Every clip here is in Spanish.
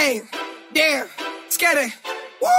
Hey, damn, scatter. Woo!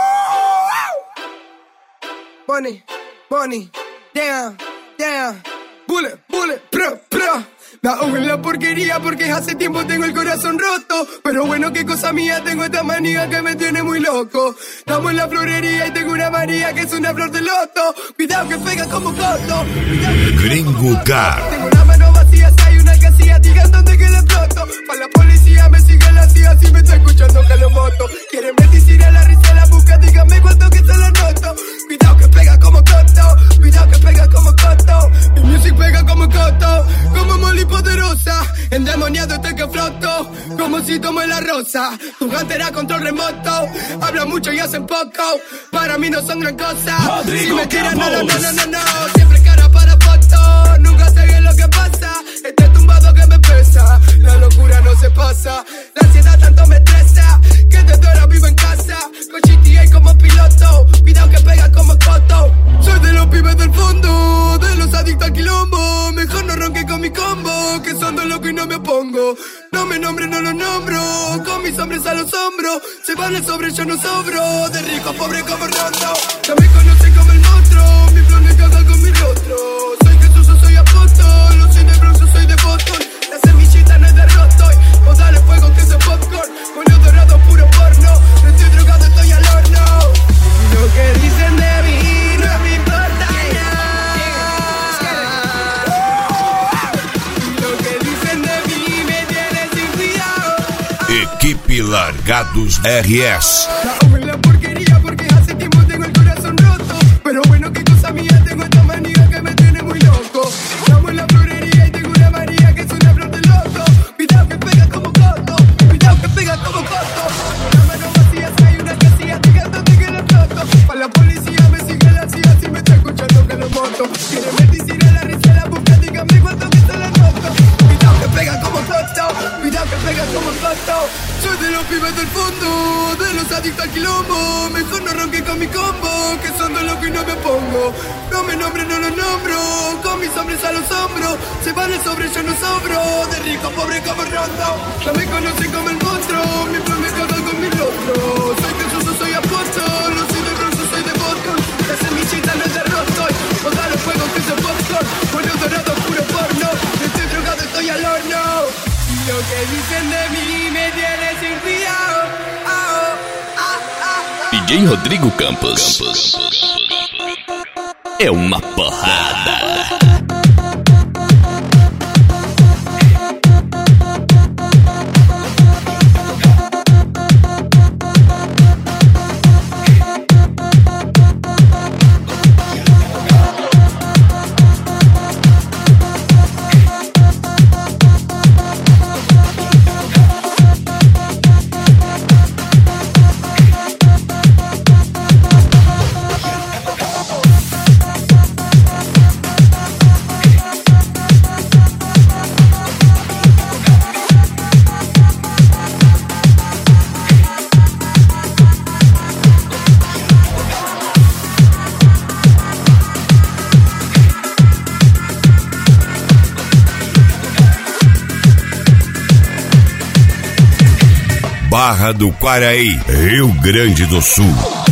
Money, down, bullet, pro. Me ahogo en la porquería porque hace tiempo tengo el corazón roto. Pero bueno, qué cosa mía, tengo esta manía que me tiene muy loco. Estamos en la florería y tengo una María que es una flor de loto. Cuidado que pega como coto. Gringo Car. Tengo una mano vacía, si hay una casilla, digan dónde que le exploto. Pa' la policía me sigue la CIA, si me está escuchando que lo moto. Quieren medicina, la risa la busca, díganme cuánto que se lo noto. Cuidado que pega como coto, cuidado que pega como coto. Mi music pega como coto, como Molly poderosa. Endemoniado estoy que floto, como si tomo la rosa. Tu gantera control remoto, hablan mucho y hacen poco. Para mí no son gran cosa. Si me tiran, no. Siempre cara para foto, nunca sé bien lo que pasa. Este tumbado que me pesa, la locura no se pasa. La ansiedad tanto me estresa, que desde ahora vivo en casa. Con GTA como piloto, cuidado que pega como coto. Soy de los pibes del fondo, de los adictos al quilombo. Mejor no ronque con mi combo, que son dos locos y no me opongo. No me nombre, no lo nombro, con mis hombres a los hombros. Se vale sobre, yo no sobro, de rico pobre como Rondo. Ya me conocen como el monstruo, mi flow me caga con mi rostro. Soy Jesús, yo soy apóstol, soy de Bronx, yo soy de Boston. La semillita no es de Rostoy, o dale fuego que es popcorn. Con los dorados puro porno, no estoy drogado, estoy al horno. Y lo que dicen de mí no me importa nada. Y lo que dicen de mí me tiene sin cuidado. Equipe Largados RS. La ahogo en la porquería porque hace tiempo tengo el corazón roto. Pero bueno, qué cosa mía, tengo esta manía que me tiene muy loco. Estamos en la florería y tengo una María que es una flor de loto. Cuidado que pega como coto, cuidado que pega como coto. Una mano vacía, si hay una casilla, digan dónde que le exploto. Pa' la policía me sigue la CIA, si me está escuchando que lo moto. Quieren medicina, la risa la busca, díganme cuánto que se la noto. Cuidado que pega como coto, cuidado que pega como coto. Soy de los pibes del fondo, de los adictos al quilombo. Mejor no ronque con mi combo, que son dos locos y no me pongo. No me nombre, no lo nombro, con mis hombres a los hombros. Se vale sobre, yo no sobro, de rico pobre como Rondo. Ya me conocen como el monstruo, mi flow me caga con mi rostro. Soy Jesús, yo soy apóstol, no soy de Bronx, yo soy de Boston. La semillita no es de Rostoy, o dale fuego que es popcorn. Con los dorados puro porno, estoy drogado, estoy al horno. Y lo que dicen de mí me tiene sin cuidado. DJ Rodrigo Campos é uma porrada. Barra do Quaraí, Rio Grande do Sul.